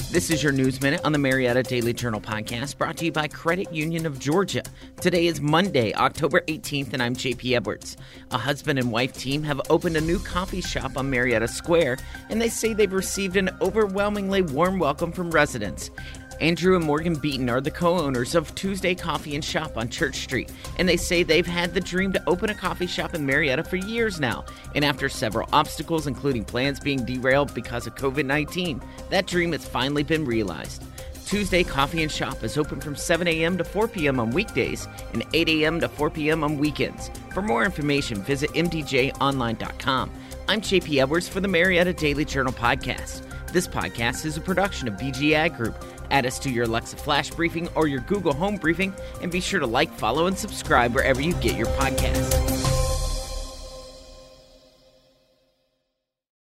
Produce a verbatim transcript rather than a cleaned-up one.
This is your News Minute on the Marietta Daily Journal podcast, brought to you by Credit Union of Georgia. Today is Monday, October eighteenth, and I'm J P Edwards. A husband and wife team have opened a new coffee shop on Marietta Square, and they say they've received an overwhelmingly warm welcome from residents. Andrew and Morgan Beaton are the co-owners of Tuesday Coffee and Shop on Church Street, and they say they've had the dream to open a coffee shop in Marietta for years now. And after several obstacles, including plans being derailed because of covid nineteen, that dream has finally been realized. Tuesday Coffee and Shop is open from seven a.m. to four p.m. on weekdays and eight a.m. to four p.m. on weekends. For more information, visit m d j online dot com. I'm J P Edwards for the Marietta Daily Journal podcast. This podcast is a production of B G Ag Group. Add us to your Alexa Flash Briefing or your Google Home Briefing, and be sure to like, follow, and subscribe wherever you get your podcasts.